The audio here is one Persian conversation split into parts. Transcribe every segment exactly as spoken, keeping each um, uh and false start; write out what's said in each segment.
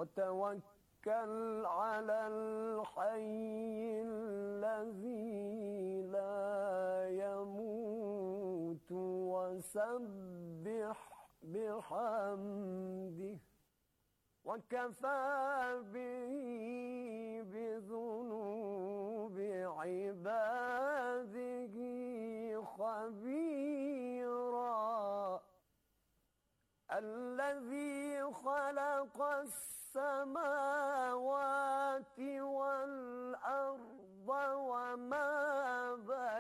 وتوكل على الحي الذي لا يموت وسبح بحمده وكفى به بذنوب عباده خبيرا. الذي خلق السماوات والأرض وما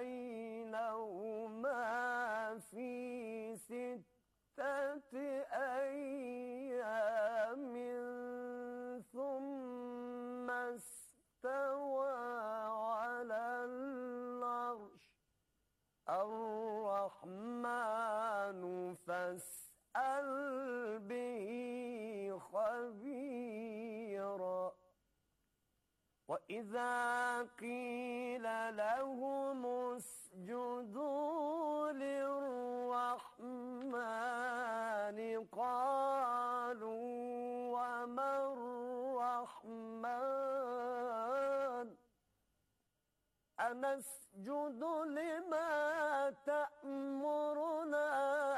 بينهما في ستة أيام ثم استوى على العرش الرحمن فاسأل به خبيرا. وإذا قيل لهم اسجدوا للرحمن قالوا وما الرحمن أنسجد لما تأمرنا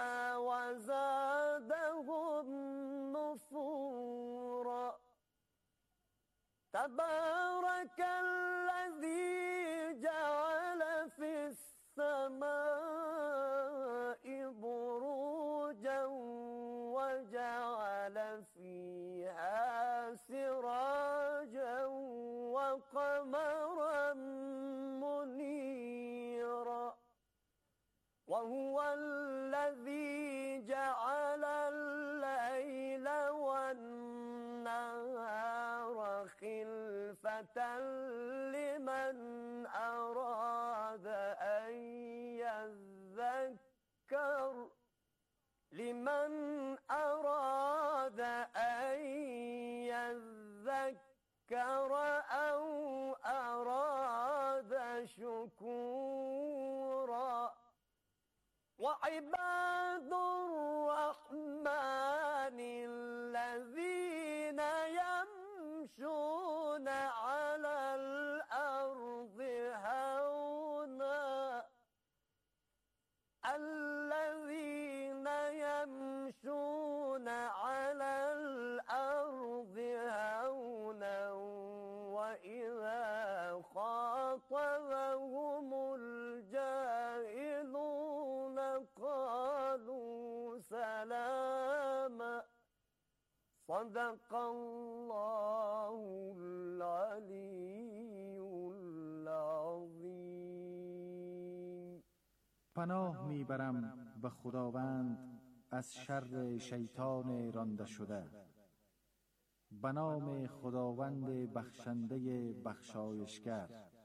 وزادهم نفورا. تبارك الذي جعل في السماء بروجا وجعل فيها سراجا وقمرا منيرا. وهو الذي جعل الليل والنهار خلفة لمن أراد أن يذكر لمن أراد أن يذكر أو أراد شكورا. وعباد الرحمن الذين يمشون على الأرض هونا الذين يمشون على الأرض هونا وإذا خاطبهم الجاهلون قالوا سلاما. صدق الله العلي العظیم. پناه میبرم به خداوند از شر شیطان رانده شده. به نام خداوند بخشنده بخشایشگر.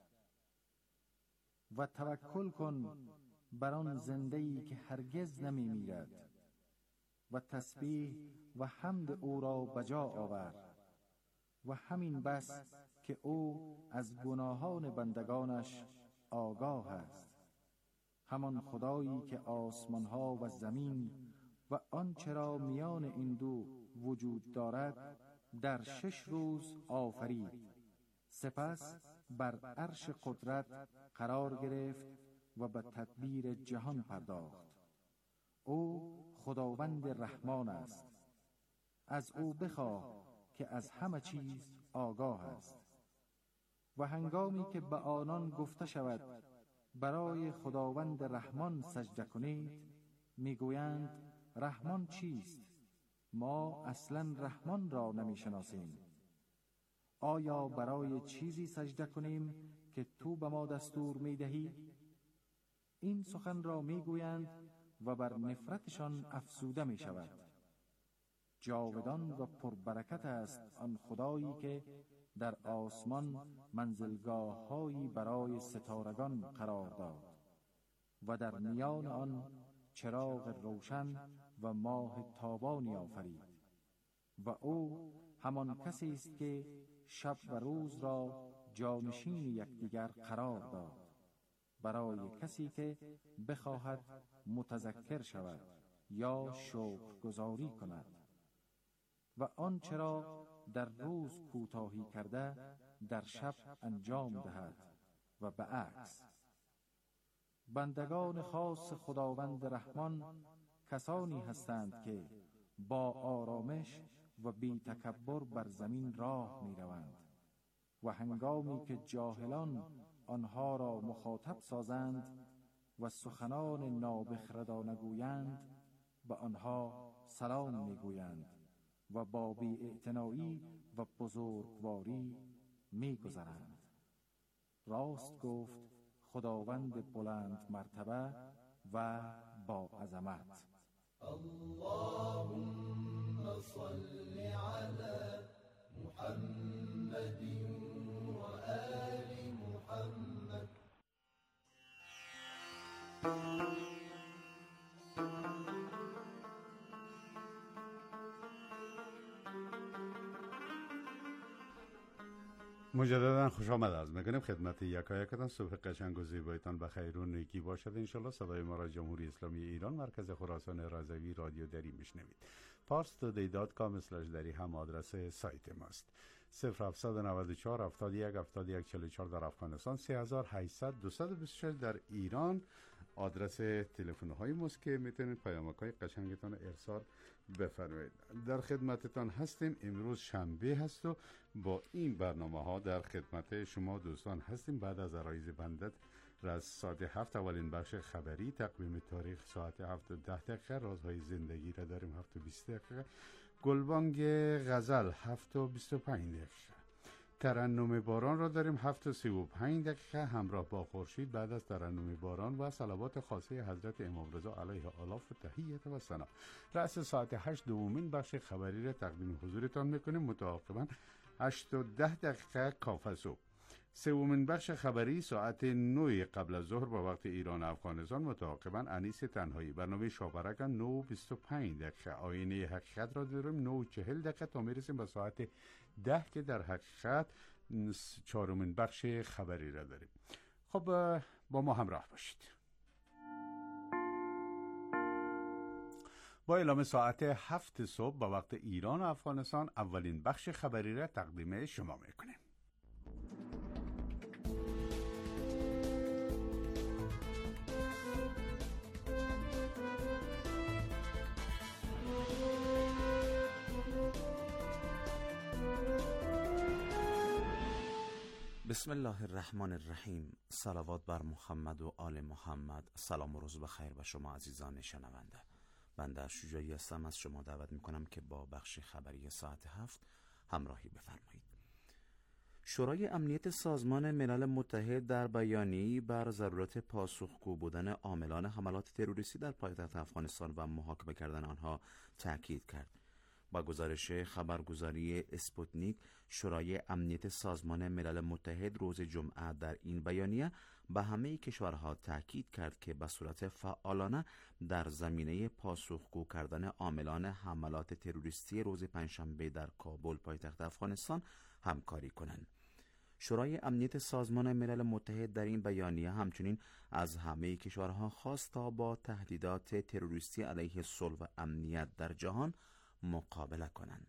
و توکل کن بر آن زنده‌ای که هرگز نمی میرد و تسبیح و حمد او را بجا آور. و همین بس که او از گناهان بندگانش آگاه است. همان خدایی که آسمانها و زمین و آنچه را میان این دو وجود دارد در شش روز آفرید، سپس بر عرش قدرت قرار گرفت و به تدبیر جهان پرداخت. او خداوند رحمان است. از او بخواه که از همه چیز آگاه است. و هنگامی که به آنان گفته شود برای خداوند رحمان سجده کنید، میگویند رحمان چیست؟ ما اصلا رحمان را نمیشناسیم. آیا برای چیزی سجده کنیم که تو به ما دستور میدهی؟ این سخن را میگویند و بر نفرتشان افسوده میشود. جاودان و پربرکت است آن خدایی که در آسمان منزلگاه‌هایی برای ستارگان قرار داد و در میان آن چراغ روشن و ماه تابانی آفرید. و او همان کسی است که شب و روز را جانشین یکدیگر قرار داد برای کسی که بخواهد متذکر شود یا شکرگزاری کند. و آنچه را در روز کوتاهی کرده در شب انجام دهد و به عکس. بندگان خاص خداوند رحمان کسانی هستند که با آرامش و بی تکبر بر زمین راه می روند و هنگامی که جاهلان آنها را مخاطب سازند و سخنان نابخردانه گویند به آنها سلام می گویند و با بی‌اعتنایی و بزرگواری می گذرند. راست گفت خداوند بلند مرتبه و با عظمت. اللهم صل على محمد و آل محمد. مجددا خوش آمد عرض میکنیم خدمت یکایکتان. صبح قشنگ و زیبایتان بخیر و نیکی باشد انشالله. صدای ما را جمهوری اسلامی ایران مرکز خراسان رضوی رادیو دری میشنوید. پارس تودی دات کام اسلش دری هم آدرس سایت ماست. صفر هفت نه چهار هفتاد و یک هفتاد و یک چهل و چهار در افغانستان، سه هزار و هشتصد دویست و بیست و شش در ایران آدرس تلفن های ماست که میتونید پیامک های قشنگتان ارسال بفرمایید. در خدمتتان هستیم. امروز شنبه هست و با این برنامه ها در خدمت شما دوستان هستیم. بعد از عرایض بندت از ساعت هفت اولین بخش خبری، تقویم تاریخ ساعت هفت و ده دقیقه، رازهای زندگی را داریم هفت و بیست دقیقه، گلبانگ غزل هفت و بیست و پنج دقیقه، ترنم باران را داریم هفت و سی و پنج دقیقه همراه با خورشید. بعد از ترنم باران و صلوات خاصه حضرت امام رضا علیه آلاف و تحیت و ثنا، رأس ساعت هشت دومین بخش خبری را تقدیم حضورتان میکنیم. متعاقبا هشت و ده دقیقه کافه صبح. سومین بخش خبری ساعت نه قبل از ظهر با وقت ایران و افغانستان، متعاقبا انیس تنهایی. برنامه شاپرک نه و بیست و پنج دقیقه. آینه حقیقت را داریم نه و چهل دقیقه تا میرسیم به ساعت ده که در حقیقت چهارمین بخش خبری را داریم. خب با ما همراه باشید. با اعلام ساعت هفت صبح با وقت ایران و افغانستان اولین بخش خبری را تقدیم شما میکنیم. بسم الله الرحمن الرحیم. صلوات بر محمد و آل محمد. سلام و روز بخیر به شما عزیزان شنونده. بنده شجاعی هستم. از شما دعوت میکنم که با بخش خبری ساعت هفت همراهی بفرمایید. شورای امنیت سازمان ملل متحد در بیانیه‌ای بر ضرورت پاسخگو بودن عاملان حملات تروریستی در پایتخت افغانستان و محاکمه کردن آنها تاکید کرد. با گزارش خبرگزاری اسپوتنیک، شورای امنیت سازمان ملل متحد روز جمعه در این بیانیه به همه کشورها تاکید کرد که به صورت فعالانه در زمینه پاسخگو کردن عاملان حملات تروریستی روز پنجشنبه در کابل پایتخت افغانستان همکاری کنند. شورای امنیت سازمان ملل متحد در این بیانیه همچنین از همه کشورها خواست تا با تهدیدات تروریستی علیه صلح و امنیت در جهان مقابله کنند.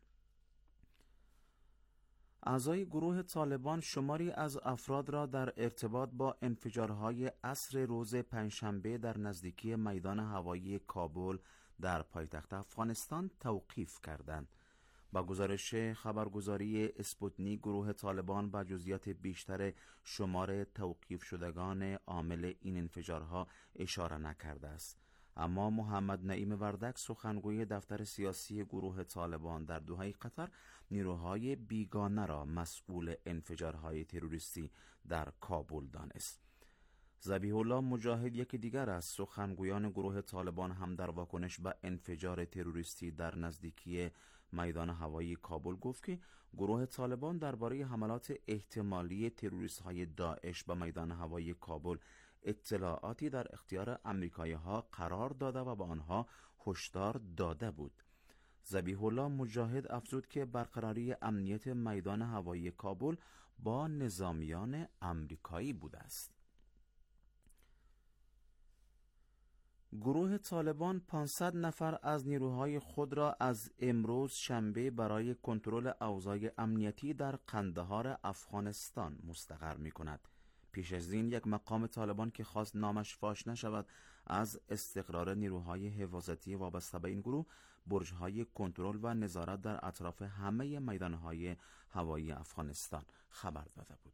اعضای گروه طالبان شماری از افراد را در ارتباط با انفجارهای عصر روز پنجشنبه در نزدیکی میدان هوایی کابل در پایتخت افغانستان توقیف کردند. با گزارش خبرگزاری اسپوتنیک، گروه طالبان به جزئیات بیشتر شمار توقیف شدگان عامل این انفجارها اشاره نکرده است. اما محمد نعیم وردک، سخنگوی دفتر سیاسی گروه طالبان در دوحه قطر، نیروهای بیگانه را مسئول انفجارهای تروریستی در کابل دانست. ذبیح الله مجاهد، یکی دیگر از سخنگویان گروه طالبان، هم در واکنش به انفجار تروریستی در نزدیکی میدان هوایی کابل گفت که گروه طالبان درباره حملات احتمالی تروریست‌های داعش به میدان هوایی کابل اطلاعاتی در اختیار امریکایی‌ها قرار داده و به آنها هشدار داده بود. ذبیح الله مجاهد افزود که برقراری امنیت میدان هوایی کابل با نظامیان امریکایی بوده است. گروه طالبان پانصد نفر از نیروهای خود را از امروز شنبه برای کنترل اوضاع امنیتی در قندهار افغانستان مستقر می کند. پیش از این یک مقام طالبان که خواست نامش فاش نشود از استقرار نیروهای حفاظتی وابسته به این گروه برج‌های کنترل و نظارت در اطراف همه میدانهای هوایی افغانستان خبر داده بود.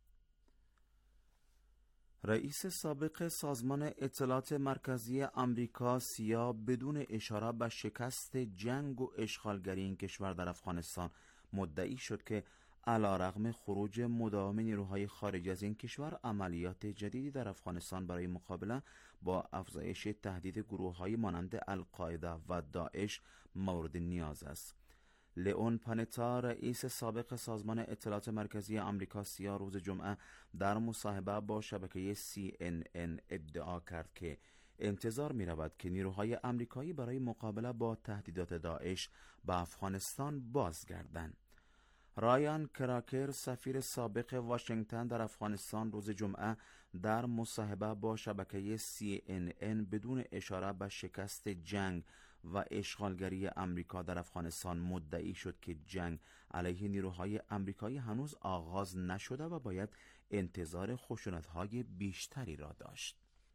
رئیس سابق سازمان اطلاعات مرکزی آمریکا سیا بدون اشاره به شکست جنگ و اشغالگری این کشور در افغانستان مدعی شد که علیرغم خروج مداوم نیروهای خارجی از این کشور، عملیات جدیدی در افغانستان برای مقابله با افزایش تهدید گروه‌های مانند القاعده و داعش مورد نیاز است. لئون پانتا، رئیس سابق سازمان اطلاعات مرکزی آمریکا سیا، روز جمعه در مصاحبه با شبکه سی ان ان ادعا کرد که انتظار می رود که نیروهای آمریکایی برای مقابله با تهدیدات داعش به افغانستان بازگردند. رایان کراکر، سفیر سابق واشنگتن در افغانستان، روز جمعه در مصاحبه با شبکه سی ان ان بدون اشاره به شکست جنگ و اشغالگری امریکا در افغانستان مدعی شد که جنگ علیه نیروهای امریکایی هنوز آغاز نشده و باید انتظار خشونت‌های بیشتری را داشت.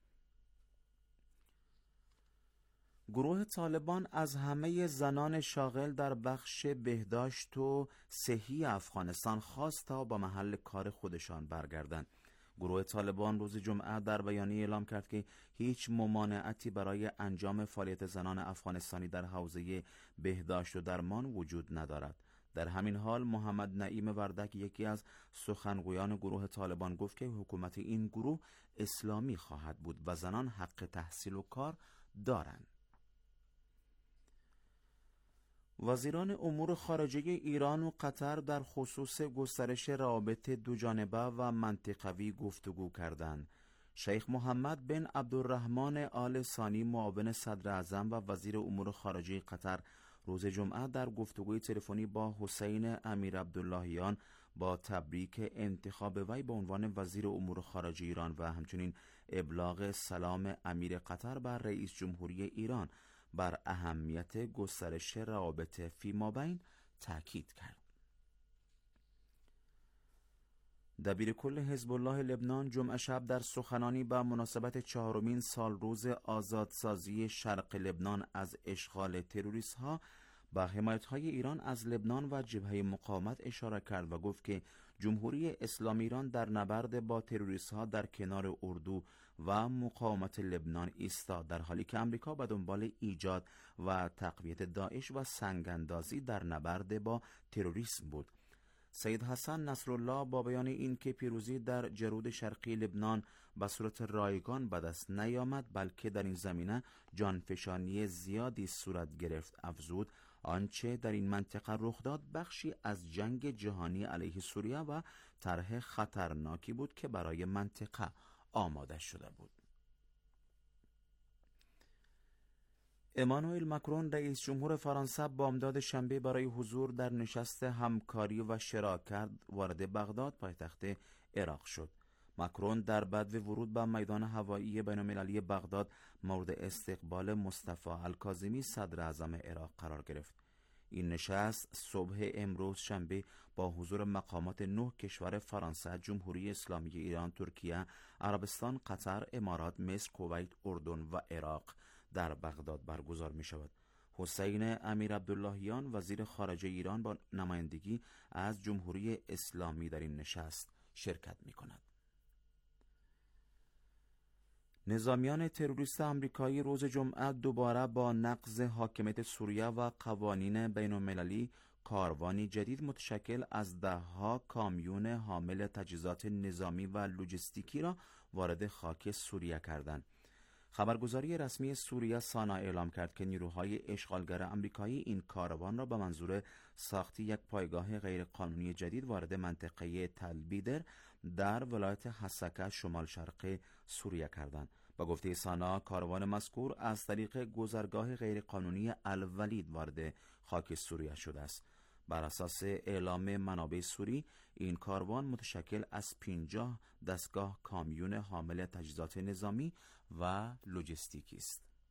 گروه طالبان از همه زنان شاغل در بخش بهداشت و صحی افغانستان خواست تا با محل کار خودشان برگردند. گروه طالبان روز جمعه در بیانیه اعلام کرد که هیچ ممانعتی برای انجام فعالیت زنان افغانستانی در حوزه بهداشت و درمان وجود ندارد. در همین حال محمد نعیم وردک، یکی از سخنگویان گروه طالبان، گفت که حکومت این گروه اسلامی خواهد بود و زنان حق تحصیل و کار دارند. وزیران امور خارجه ایران و قطر در خصوص گسترش روابط دوجانبه و منطقوی گفتگو کردند. شیخ محمد بن عبدالرحمن آل ثانی، معاون صدر اعظم و وزیر امور خارجه قطر، روز جمعه در گفتگوی تلفنی با حسین امیر عبداللهیان با تبریک انتخاب وی به عنوان وزیر امور خارجه ایران و همچنین ابلاغ سلام امیر قطر بر رئیس جمهوری ایران بر اهمیت گسترش روابط فیمابین تاکید کرد. دبیر کل حزب الله لبنان جمعه شب در سخنانی به مناسبت چهارمین سال روز آزادسازی شرق لبنان از اشغال تروریست ها به حمایت های ایران از لبنان و جبهه مقاومت اشاره کرد و گفت که جمهوری اسلامی ایران در نبرد با تروریست ها در کنار اردو و مقاومت لبنان ایستاد، در حالی که امریکا به دنبال ایجاد و تقویت داعش و سنگاندازی در نبرد با تروریسم بود. سید حسن نصرالله با بیان این که پیروزی در جرود شرقی لبنان به صورت رایگان به دست نیامد بلکه در این زمینه جانفشانی زیادی صورت گرفت، افزود آنچه در این منطقه رخ داد بخشی از جنگ جهانی علیه سوریه و طرح خطرناکی بود که برای منطقه آماده شده بود. امانوئل ماکرون، رئیس جمهور فرانسه، بامداد شنبه برای حضور در نشست همکاری و شراکت وارد بغداد، پایتخت عراق شد. ماکرون در بدو ورود به میدان هوایی بین‌المللی بغداد مورد استقبال مصطفی الکاظمی، صدر اعظم عراق قرار گرفت. این نشست صبح امروز شنبه با حضور مقامات نه کشور فرانسه، جمهوری اسلامی ایران، ترکیه، عربستان، قطر، امارات، مصر، کویت، اردن و عراق در بغداد برگزار می شود. حسین امیر عبداللهیان، وزیر خارجه ایران، با نمایندگی از جمهوری اسلامی در این نشست شرکت می کند. نظامیان تروریست آمریکایی روز جمعه دوباره با نقض حاکمیت سوریه و قوانین بین‌المللی کاروانی جدید متشکل از ده‌ها کامیون حامل تجهیزات نظامی و لوجستیکی را وارد خاک سوریه کردند. خبرگزاری رسمی سوریه سانا اعلام کرد که نیروهای اشغالگر آمریکایی این کاروان را به منظور ساخت یک پایگاه غیرقانونی جدید وارد منطقه تلبیدر در ولایت حسکه شمال شرق سوریه کردند. با گفته سانا، کاروان مذکور از طریق گذرگاه غیرقانونی الولید وارد خاک سوریه شده است. بر اساس اعلام منابع سوری، این کاروان متشکل از پنجاه دستگاه کامیون حامل تجهیزات نظامی و لوجستیکی است.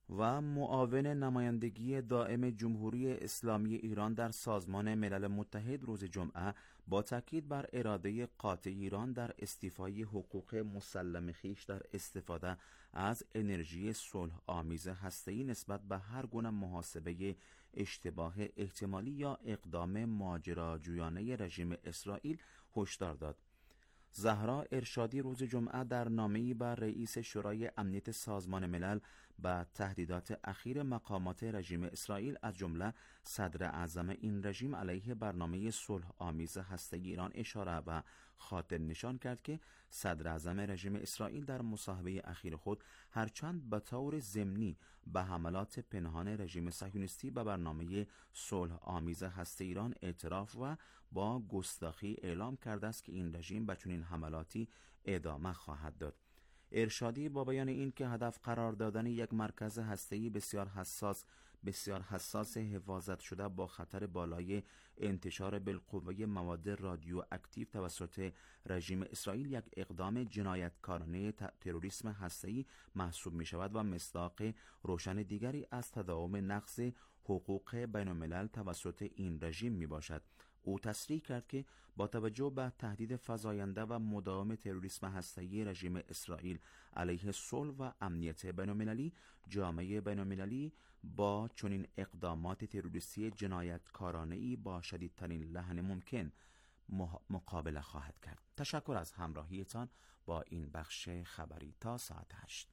و معاون نمایندگی دائم جمهوری اسلامی ایران در سازمان ملل متحد روز جمعه با تاکید بر اراده قاطع ایران در استیفای حقوق مسلم خویش در استفاده از انرژی صلح آمیز هسته‌ای نسبت به هر گونه محاسبه اشتباه احتمالی یا اقدام ماجراجویانه رژیم اسرائیل هشدار داد. زهرا ارشادی روز جمعه در نامه‌ای بر رئیس شورای امنیت سازمان ملل به تهدیدات اخیر مقامات رژیم اسرائیل از جمله صدر اعظم این رژیم علیه برنامه صلح آمیز هسته‌ای ایران اشاره و خاطر نشان کرد که صدر اعظم رژیم اسرائیل در مصاحبه اخیر خود هرچند به طور ضمنی به حملات پنهان رژیم صهیونیستی به برنامه صلح آمیز هسته‌ای ایران اعتراف و با گستاخی اعلام کرده است که این رژیم به چنین حملاتی ادامه خواهد داد. ارشادی با بیان این که هدف قرار دادن یک مرکز هسته‌ای بسیار حساس بسیار حساس حفاظت شده با خطر بالای انتشار بالقوه مواد رادیواکتیو توسط رژیم اسرائیل یک اقدام جنایتکارانه تروریسم هسته‌ای محسوب می شود و مصداق روشن دیگری از تداوم نقض حقوق بین الملل توسط این رژیم می باشد. او تصریح کرد که با توجه به تهدید فزاینده و مداوم تروریسم هسته‌ای رژیم اسرائیل علیه صلح و امنیت بین‌المللی، جامعه بین‌المللی با چنین اقدامات تروریستی جنایتکارانه‌ای با شدیدترین لحن ممکن مقابله خواهد کرد. تشکر از همراهیتان با این بخش خبری تا ساعت هشت.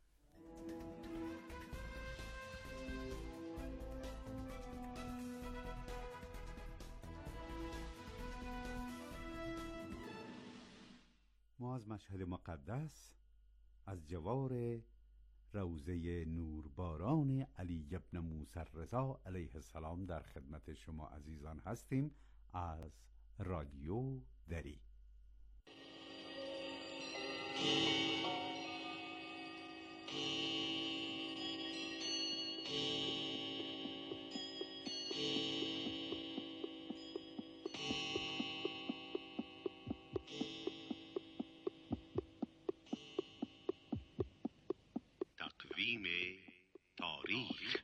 ما از مشهد مقدس از جوار روضه نورباران علی ابن موسی الرضا علیه السلام در خدمت شما عزیزان هستیم از رادیو دری. تقویم تاریخ.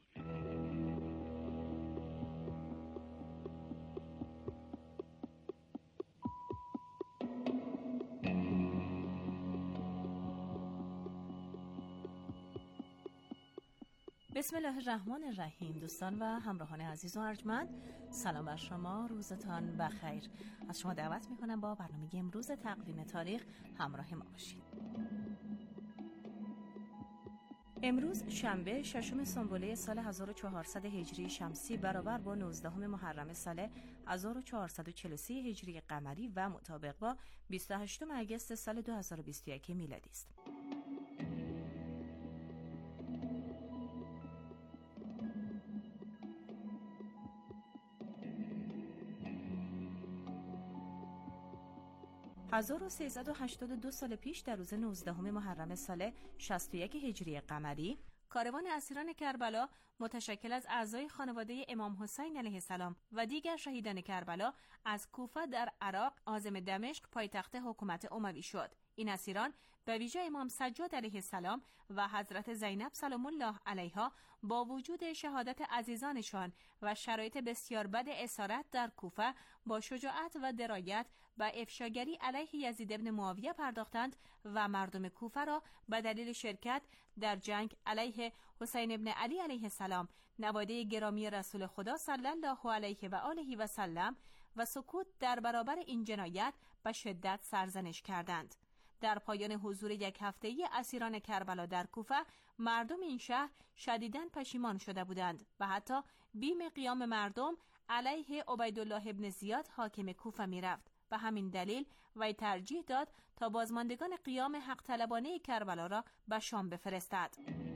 بسم الله الرحمن الرحیم. دوستان و همراهان عزیز و ارجمند، سلام بر شما، روزتان بخیر. از شما دعوت میکنم با برنامه امروز تقویم تاریخ همراه ما باشید. امروز شنبه ششم سنبله سال هزار و چهارصد هجری شمسی برابر با نوزدهم محرم سال هزار و چهارصد و چهل و سه هجری قمری و مطابق با بیست و هشتم اگست سال دو هزار و بیست و یک میلادی است. هزار و سیصد و هشتاد و دو سال پیش در روز نوزدهم محرم سال شصت و یک هجری قمری، کاروان اسیران کربلا متشکل از اعضای خانواده امام حسین علیه السلام و دیگر شهیدان کربلا از کوفه در عراق عازم دمشق پایتخت حکومت اموی شد. این اسیران به ویژه امام سجاد علیه السلام و حضرت زینب سلام الله علیها با وجود شهادت عزیزانشان و شرایط بسیار بد اسارت در کوفه با شجاعت و درایت و افشاگری علیه یزید ابن معاویه پرداختند و مردم کوفه را به دلیل شرکت در جنگ علیه حسین ابن علی علیه السلام نواده گرامی رسول خدا صلی الله علیه و آله و سلم و سکوت در برابر این جنایت به شدت سرزنش کردند. در پایان حضور یک هفته‌ای اسیران کربلا در کوفه، مردم این شهر شدیداً پشیمان شده بودند و حتی بیم قیام مردم علیه عبیدالله ابن زیاد حاکم کوفه می‌رفت. به همین دلیل وی ترجیح داد تا بازماندگان قیام حق طلبانه کربلا را به شام بفرستد.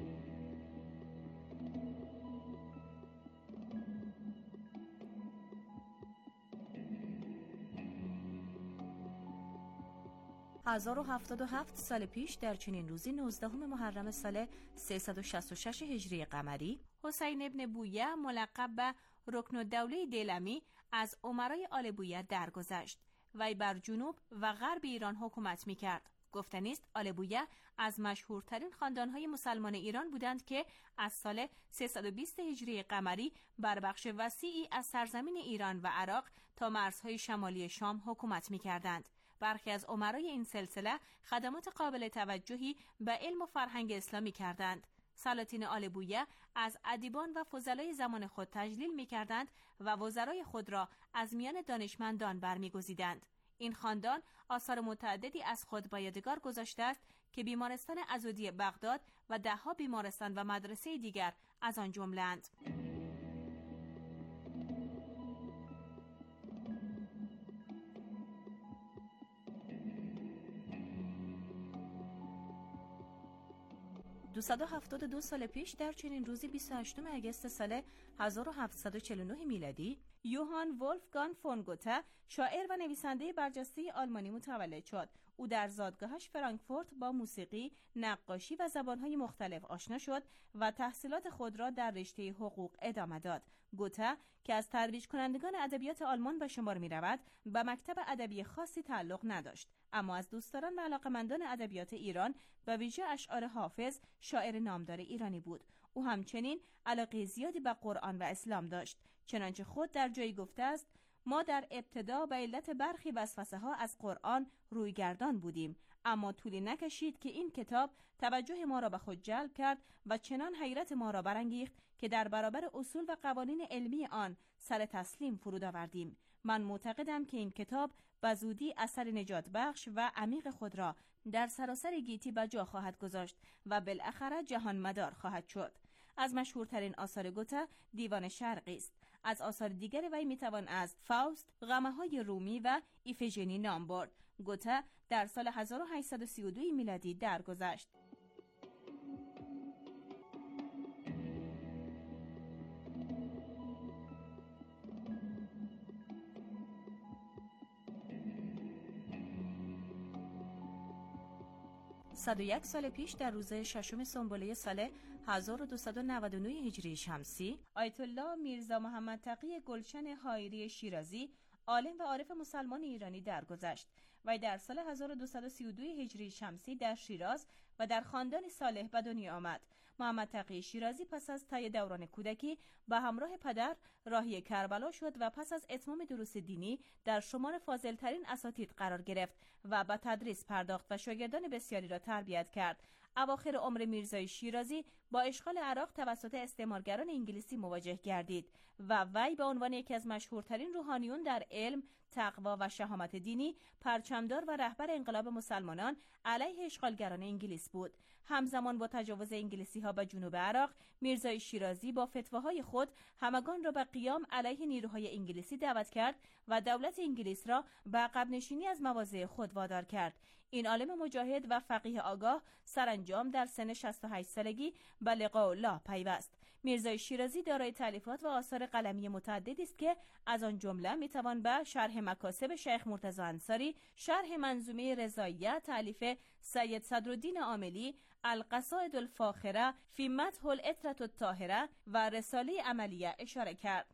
هزار و هفتاد و هفت سال پیش در چنین روزی نوزدهم محرم سال سیصد و شصت و شش هجری قمری، حسین ابن بویه ملقب به رکن الدوله دیلمی از امرای آل بویه درگذشت. وی بر جنوب و غرب ایران حکومت می‌کرد. گفتنی است آل بویه از مشهورترین خاندان‌های مسلمان ایران بودند که از سال سیصد و بیست هجری قمری بر بخش وسیعی از سرزمین ایران و عراق تا مرزهای شمالی شام حکومت می‌کردند. برخی از امرای این سلسله خدمات قابل توجهی به علم و فرهنگ اسلامی کردند. سلاطین آل بویه از ادیبان و فضلای زمان خود تجلیل می‌کردند و وزرای خود را از میان دانشمندان برمی‌گزیدند. این خاندان آثار متعددی از خود به یادگار گذاشته است که بیمارستان عضدی بغداد و ده‌ها بیمارستان و مدرسه دیگر از آن جمله‌اند. دویست و هفتاد و دو سال پیش در چنین روزی بیست و هشتم اگست سال هزار و هفتصد و چهل و نه میلادی یوهان ولفگانگ فون گوته شاعر و نویسنده برجسته آلمانی متولد شد. او در زادگاهش فرانکفورت با موسیقی، نقاشی و زبانهای مختلف آشنا شد و تحصیلات خود را در رشته حقوق ادامه داد. گوته که از ترویج کنندگان ادبیات آلمان به شمار می رود، به مکتب ادبی خاصی تعلق نداشت، اما از دوستداران و علاقمندان ادبیات ایران و ویژه اشعار حافظ، شاعر نامدار ایرانی بود. او همچنین علاقه زیادی به قرآن و اسلام داشت، چنانچه خود در جایی گفته است: ما در ابتدا به علت برخی وسوسه ها از قرآن رویگردان بودیم، اما طولی نکشید که این کتاب توجه ما را به خود جلب کرد و چنان حیرت ما را برانگیخت که در برابر اصول و قوانین علمی آن سر تسلیم فرود آوردیم. من معتقدم که این کتاب به زودی اثر نجات بخش و عمیق خود را در سراسر گیتی به جا خواهد گذاشت و بالاخره جهان مدار خواهد شد. از مشهورترین آثار گوته دیوان شرقی است. از آثار دیگر وی میتوان از فاوست، غمه‌های رومی و ایفیژنی نام برد. گوته در سال هزار و هشتصد و سی و دو میلادی درگذشت. صد و یک سال پیش در روز ششم سنبله سال هزار و دویست و نود و نه هجری شمسی، آیت الله میرزا محمد تقی گلشن حایری شیرازی، عالم و عارف مسلمان ایرانی درگذشت و در سال هزار و دویست و سی و دو هجری شمسی در شیراز و در خاندان صالح به دنیا آمد. محمد تقی شیرازی پس از طی دوران کودکی به همراه پدر راهی کربلا شد و پس از اتمام دروس دینی در شمار فاضل‌ترین اساتید قرار گرفت و به تدریس پرداخت و شاگردان بسیاری را تربیت کرد. اواخر عمر میرزای شیرازی با اشغال عراق توسط استعمارگران انگلیسی مواجه گردید و وی به عنوان یکی از مشهورترین روحانیون در علم، تقوا و شهامت دینی، پرچمدار و رهبر انقلاب مسلمانان علیه اشغالگران انگلیس بود. همزمان با تجاوز انگلیسی ها به جنوب عراق، میرزای شیرازی با فتواهای خود همگان را به قیام علیه نیروهای انگلیسی دعوت کرد و دولت انگلیس را به عقب نشینی از مواضع خود وادار کرد. این عالم مجاهد و فقیه آگاه سرانجام در سن شصت و هشت سالگی به لقاء الله پیوست. میرزای شیرازی دارای تالیفات و آثار قلمی متعددی است که از آن جمله میتوان به شرح مکاسب شیخ مرتضی انصاری، شرح منظومه رضاییه تالیف سید صدرالدین عاملی، القصائد الفاخره فی مدح العطرة الطاهره و رساله عملیه اشاره کرد.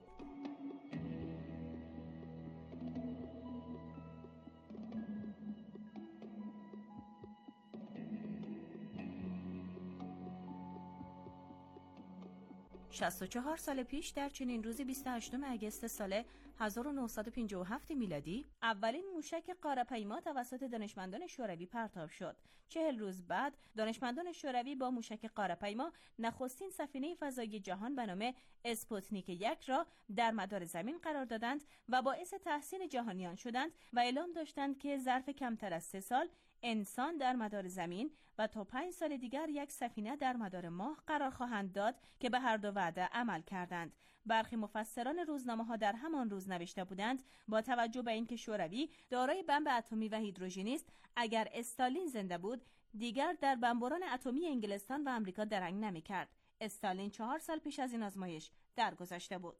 شصت و چهار سال پیش در چنین روزی بیست و هشتم اگست سال هزار و نهصد و پنجاه و هفت میلادی اولین موشک قاره‌پیما توسط دانشمندان شوروی پرتاب شد. چهل روز بعد دانشمندان شوروی با موشک قاره‌پیما نخستین سفینه فضایی جهان به نام اسپوتنیک یک را در مدار زمین قرار دادند و باعث تحسین جهانیان شدند و اعلام داشتند که ظرف کمتر از سه سال انسان در مدار زمین و تا پنج سال دیگر یک سفینه در مدار ماه قرار خواهند داد که به هر دو وعده عمل کردند. برخی مفسران روزنامه‌ها در همان روز نوشته بودند با توجه به اینکه شوروی دارای بمب اتمی و هیدروژنی است، اگر استالین زنده بود دیگر در بمباران اتمی انگلستان و آمریکا درنگ نمی‌کرد. استالین چهار سال پیش از این آزمایش درگذشته بود.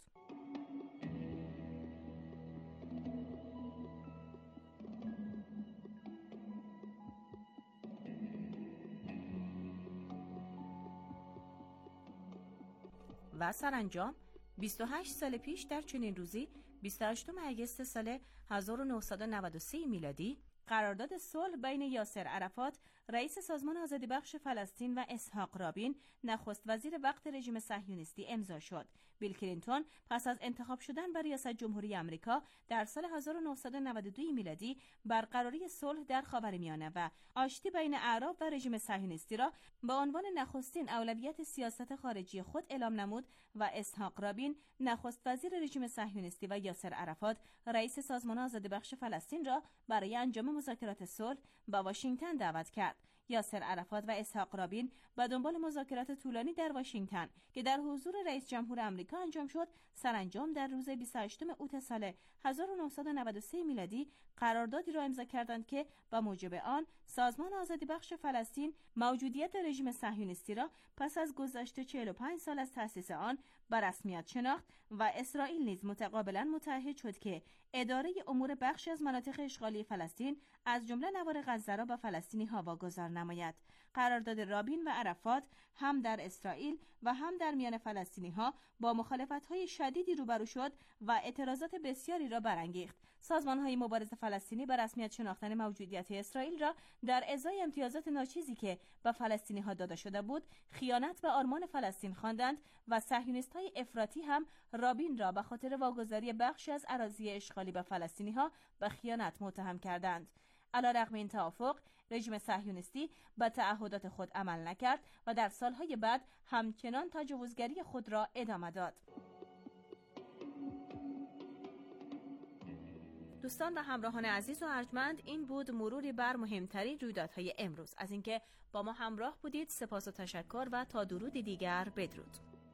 و سرانجام بیست و هشت سال پیش در چنین روزی بیست و هشتم اگست سال هزار و نهصد و نود و سه میلادی قرارداد صلح بین یاسر عرفات رئیس سازمان آزادیبخش فلسطین و اسحاق رابین نخست وزیر وقت رژیم صهیونیستی امضا شد. بیل کلینتون پس از انتخاب شدن بر ریاست جمهوری آمریکا در سال هزار و نهصد و نود و دو میلادی برقراری صلح در خاورمیانه و آشتی بین اعراب و رژیم صهیونیستی را به عنوان نخستین اولویت سیاست خارجی خود اعلام نمود و اسحاق رابین نخست وزیر رژیم صهیونیستی و یاسر عرفات رئیس سازمان آزادیبخش فلسطین را برای انجام مذاکرات صلح به واشنگتن دعوت کرد. یاسر عرفات و اسحاق رابین به دنبال مذاکرات طولانی در واشنگتن که در حضور رئیس جمهور آمریکا انجام شد، سرانجام در روز بیست و هشتم اوت سال هزار و نهصد و نود و سه میلادی قراردادی را امضا کردند که با موجب آن سازمان آزادیبخش فلسطین موجودیت رژیم صهیونیستی را پس از گذشت چهل و پنج سال از تأسیس آن به رسمیت شناخت و اسرائیل نیز متقابلا متعهد شد که اداره امور بخشی از مناطق اشغالی فلسطین از جمله نوار غزه را به فلسطینی‌ها واگذار نماید. قرارداد رابین و عرفات هم در اسرائیل و هم در میان فلسطینی‌ها با مخالفت‌های شدیدی روبرو شد و اعتراضات بسیاری را برانگیخت. سازمان‌های مبارز فلسطینی به رسمیت شناختن موجودیت اسرائیل را در ازای امتیازات ناچیزی که به فلسطینی‌ها داده شده بود، خیانت به آرمان فلسطین خواندند و صهیونیست‌های افراطی هم رابین را به خاطر واگذاری بخشی از اراضی اشغالی به فلسطینی‌ها به خیانت متهم کردند. علیرغم این توافق، رژیم صهیونیستی به تعهدات خود عمل نکرد و در سالهای بعد همچنان تجاوزگری خود را ادامه داد. دوستان و همراهان عزیز و ارجمند، این بود مروری بر مهمترین رویدادهای امروز. از اینکه با ما همراه بودید سپاس و تشکر و تا درودی دیگر بدرود.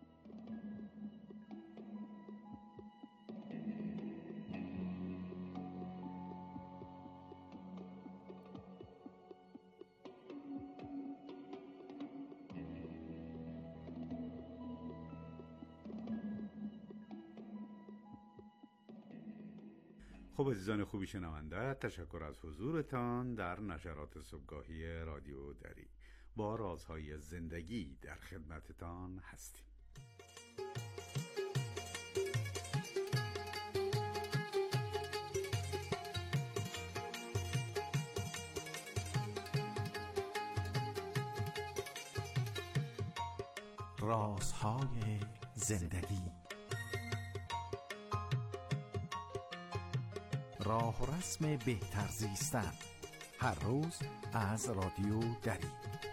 خب عزیزان خوبی شنونده، تشکر از حضورتان در نشرات صبحگاهی رادیو دری. با رازهای زندگی در خدمتتان هستیم. رازهای زندگی، راه و رسم بهتر زیستن، هر روز از رادیو دری.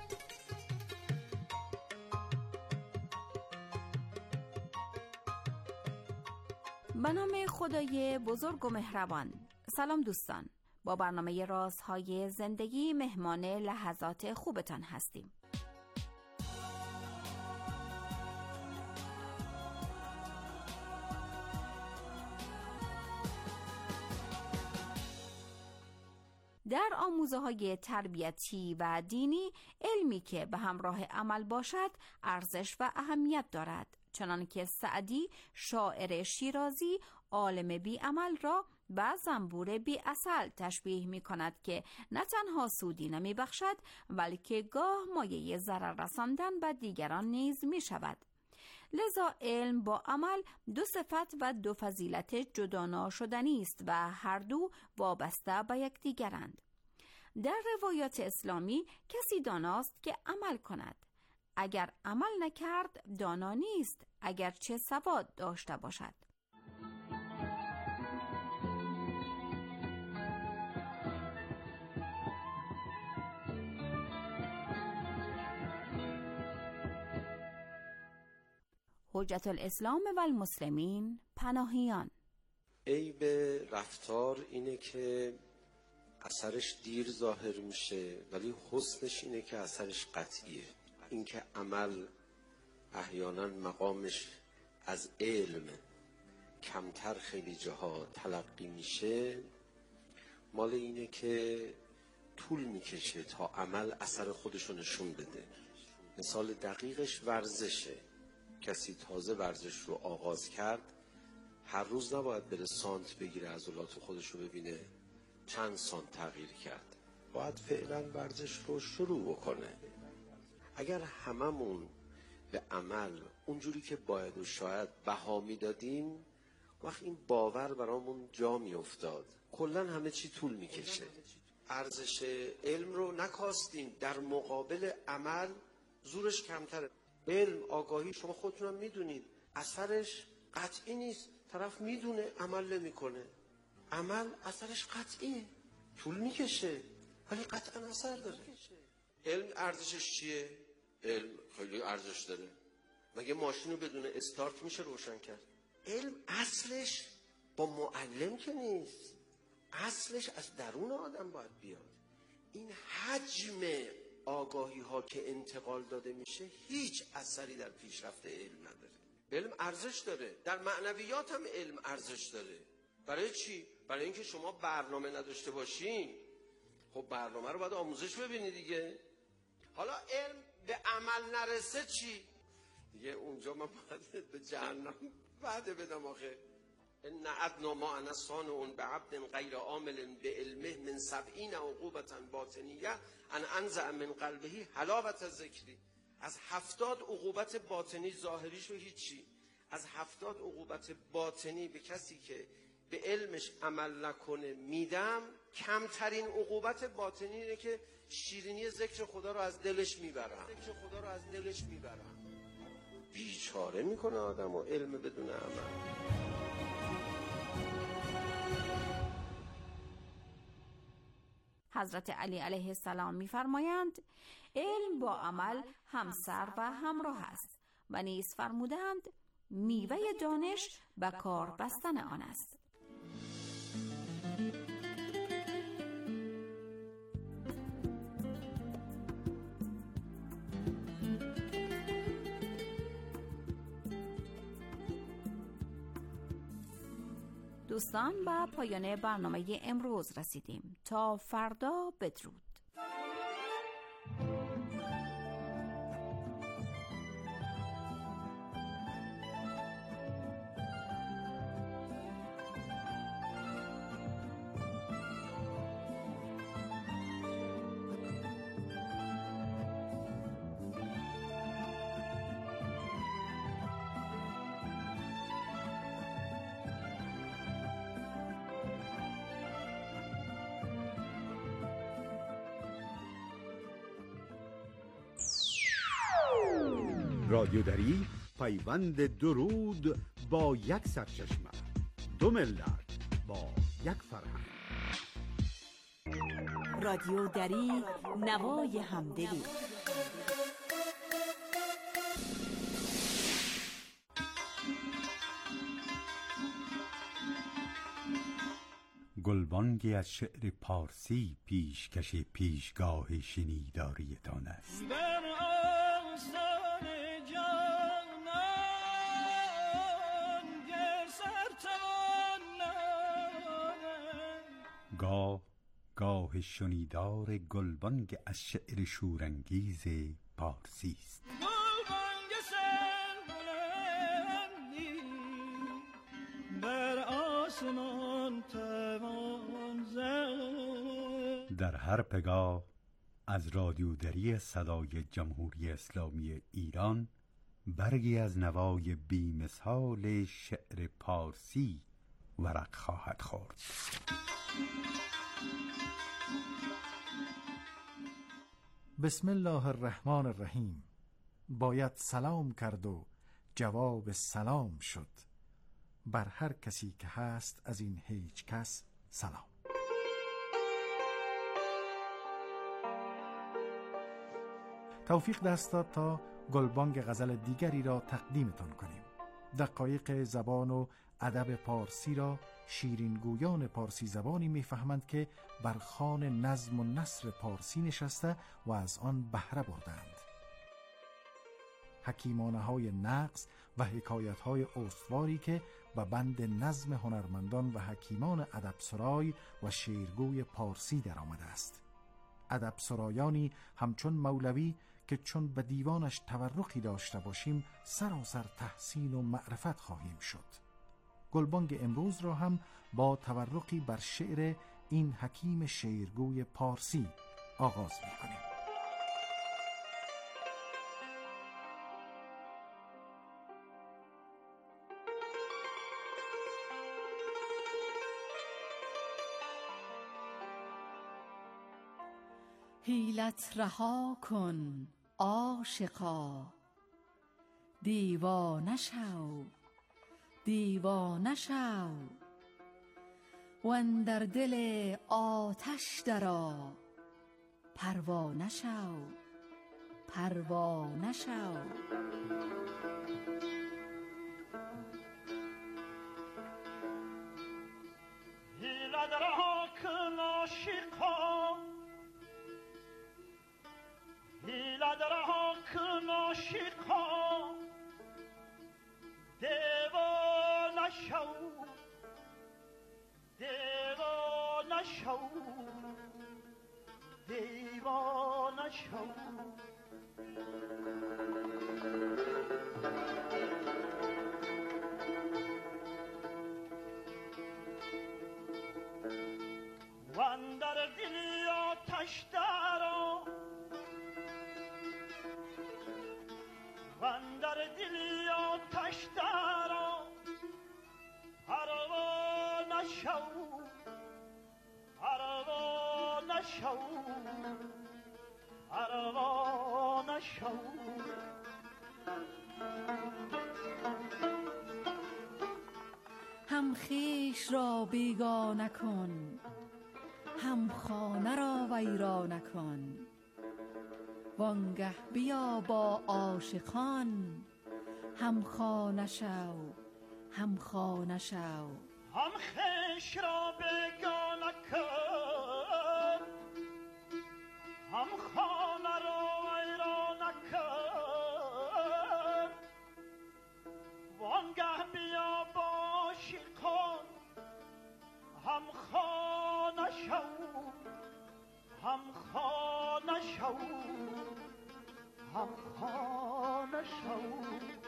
به نام خدای بزرگ و مهربان. سلام دوستان، با برنامه رازهای زندگی مهمان لحظات خوبتان هستیم. در آموزه‌های تربیتی و دینی، علمی که به همراه عمل باشد ارزش و اهمیت دارد، چنانکه سعدی شاعر شیرازی عالم بی عمل را به زنبور بی عسل تشبیه می کند که نه تنها سودی نمی بخشد بلکه گاه مایه ضرر رساندن به دیگران نیز می شود. لذا علم با عمل دو صفت و دو فضیلت جدا ناشدنی است و هر دو وابسته به یکدیگرند. در روایات اسلامی کسی داناست که عمل کند. اگر عمل نکرد دانا نیست، اگر چه سواد داشته باشد. حجت الاسلام و المسلمین پناهیان. عیب رفتار اینه که اثرش دیر ظاهر میشه، ولی حسنش اینه که اثرش قطعیه. اینکه عمل احیانا مقامش از علم کمتر خیلی جاها تلقی میشه، مال اینه که طول میکشه تا عمل اثر خودشو نشون بده. مثال دقیقش ورزشه. کسی تازه ورزش رو آغاز کرد، هر روز نباید بره سانت بگیره عضلات خودش رو ببینه چند سانت تغییر کرد. باید فعلا ورزش رو شروع بکنه. اگر هممون به عمل اونجوری که باید و شاید بها میدادیم، وقت این باور برامون جا می افتاد. کلن همه چی طول میکشه. ارزش علم رو نکاستیم، در مقابل عمل زورش کمتره. علم، آگاهی، شما خودتونم میدونید اثرش قطعی نیست. طرف میدونه عمل نمیکنه، عمل اثرش قطعیه، طول میکشه ولی قطعا اثر داره. علم ارزشش چیه؟ علم خیلی ارزش داره. مگه ماشین رو بدون استارت میشه روشن کرد؟ علم اصلش با معلم که نیست، اصلش از درون آدم باید بیاد. این حجم آگاهی ها که انتقال داده میشه هیچ اثری در پیشرفت علم نداره. علم ارزش داره، در معنویات هم علم ارزش داره. برای چی؟ برای اینکه شما برنامه نداشته باشین، خب برنامه رو باید آموزش ببینی دیگه. حالا علم به عمل نرسه چی؟ دیگه اونجا من باید به جهنم وعده بدم آخه. ان ادنا ما انا صانع بعبد غیر عامل بعلمه من سبعین عقوبة باطنیه ان انزع من قلبه حلاوة ذکری. از هفتاد عقوبت باطنی ظاهریش و هیچی، از هفتاد عقوبت باطنی به کسی که به علمش عمل نکنه میدم. کمترین عقوبت باطنی اینه که شیرینی ذکر خدا رو از دلش میبرم، ذکر خدا رو از دلش میبرم. بیچاره میکنه آدمو علم بدون عمل. حضرت علی علیه السلام می‌فرمایند علم با عمل همسر و همراه است و نیز فرمودند میوه دانش به کار بستن آن است. دوستان، با پایان برنامه امروز رسیدیم. تا فردا بدرود. رادیودری پیوند درود با یک سرچشمه، دو ملت با یک فرهنگ. رادیودری، نوای همدلی. گلبانگی از شعر پارسی پیشکش پیشگاه شنیداریتان است. گاه گاه شنیدار گلبانگ از شعر شورانگیز پارسی است. در هر پگاه از رادیودری صدای جمهوری اسلامی ایران برگی از نوای بی‌مثال شعر پارسی ورق خواهد خورد. بسم الله الرحمن الرحیم. باید سلام کرد و جواب سلام شد، بر هر کسی که هست از این هیچ کس سلام. توفیق دست داد تا گلبانگ غزل دیگری را تقدیمتان کنیم. دقایق زبان و ادب پارسی را شیرینگویان پارسی زبانی میفهمند که بر خوان نظم و نثر پارسی نشسته و از آن بهره بردند. حکیمانه های نقص و حکایت های استواری که به بند نظم هنرمندان و حکیمان ادب سرای و شیرگوی پارسی در آمده است. ادب سرایانی همچون مولوی که چون به دیوانش تورقی داشته باشیم سراسر تحسین و معرفت خواهیم شد. گلبانگ امروز را هم با تورقی بر شعر این حکیم شیرگوی پارسی آغاز می‌کنیم. حیلت رها کن عاشقا، دیوانه شو دیوانه شو، و اندر دل آتش درآ، پروانه شو پروانه شو. حیلت رها کن عاشقا، حیلت رها کن عاشقا، دیوانه شو دیوانه شو دیوانه شو. و اندر دل آتش درآ، و اندر دل آتش درآ، پروانه شو پروانه شو پروانه شو. هم خویش را بیگانه کن، هم خانه را ویرانه کن، وانگه بیا با عاشقان، هم خانه شو هم خانه شو. هم خویش را بیگانه کن، هم خانه را ویرانه کن، وانگه بیا با عاشقان، هم خانه شو هم خانه شو هم خانه شو.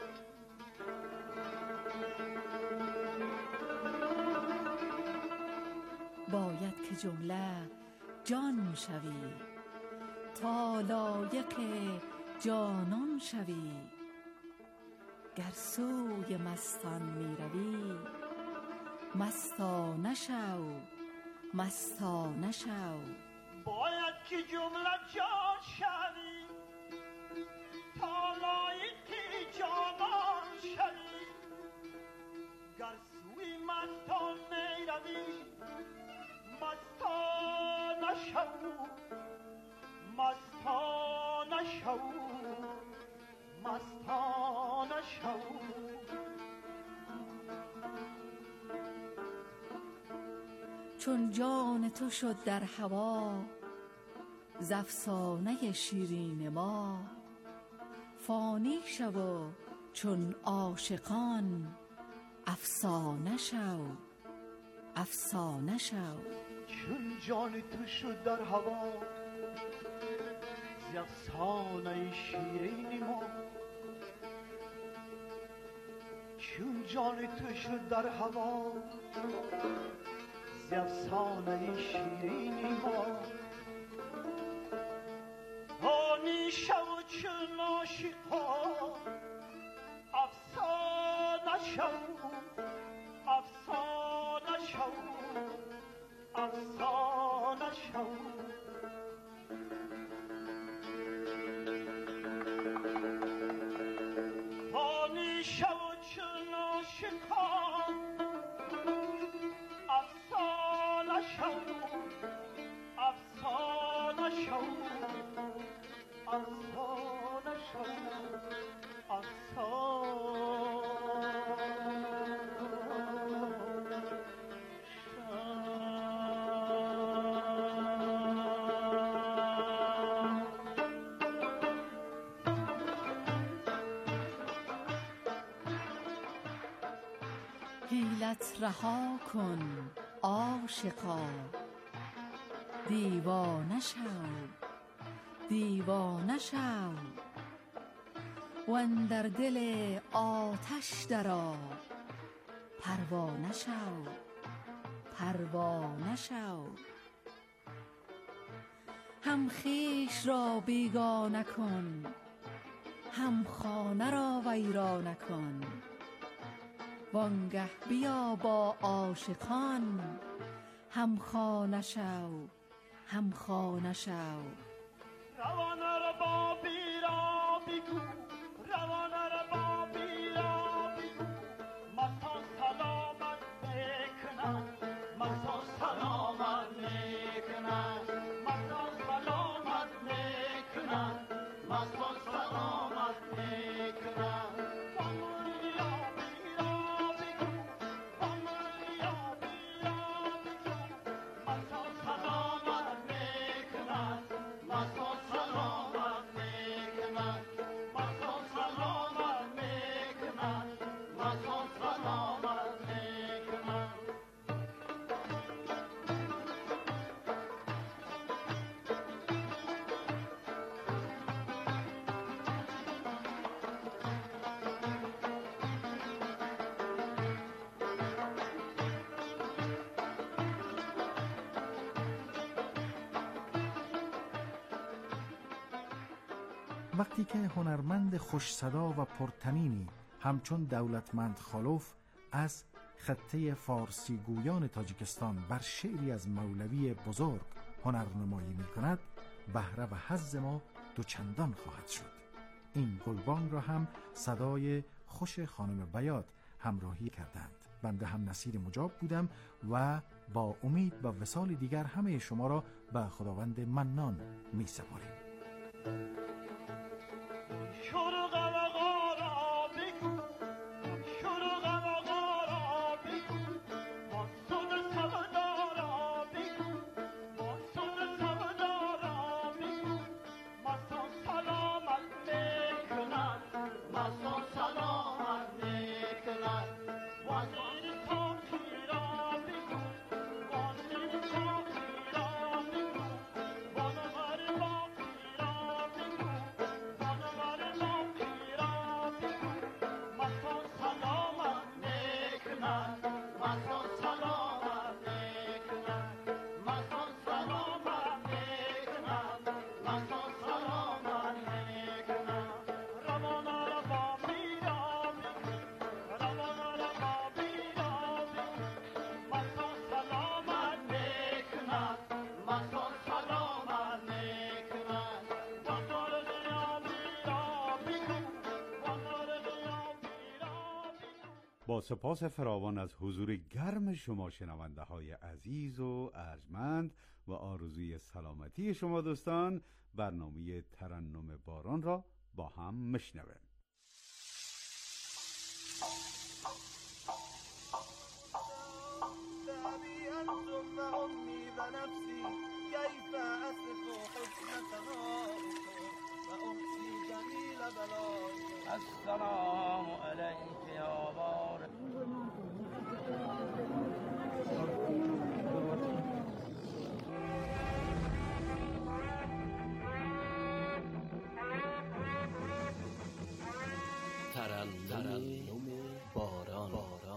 باید که جمله جان شوی، تا لایق جانان شوی، گر سوی مستان می روی، مستانه شو مستانه شو. باید که جمله جان شوی، تا لایق جانان شوی، گر سوی مستان می روی، مستانه شو مستانه شو مستانه شو. چون جان تو شد در هوا، ز افسانه شیرین ما، فانی شو و چون عاشقان، افسانه شو افسانه شو. چون جان تو شد در هوا، ز افسانه شیرین ما، چون جان تو شد در هوا، ز افسانه شیرین ما، فانی شو چون عاشقان، افسانه شو افسانه شو افسانه شو. فانی شو چون عاشقان، افسانه شو افسانه شو افسانه شو حیلت رها کن عاشقا، دیوانه شو دیوانه شو، و اندر دل آتش درآ، پروانه شو پروانه شو. هم خویش را بیگانه کن، هم خانه را ویرانه کن، وانگه بیا با عاشقان، هم خانه شو هم خانه شو. وقتی که هنرمند خوش صدا و پرتنینی همچون دولتمند خالوف از خطه فارسی گویان تاجیکستان بر شعری از مولوی بزرگ هنرنمایی می کند، بهره و حظ ما دوچندان خواهد شد. این گلبانگ را هم صدای خوش خانم بیات همراهی کردند. بنده هم نصیر مجاب بودم و با امید و وصال دیگر همه شما را به خداوند منان می سپاریم. با سپاس فراوان از حضور گرم شما شنونده های عزیز و ارجمند و آرزوی سلامتی شما دوستان، برنامه ترنم باران را با هم مشنویم. السلام علیک یا بار ترنم باران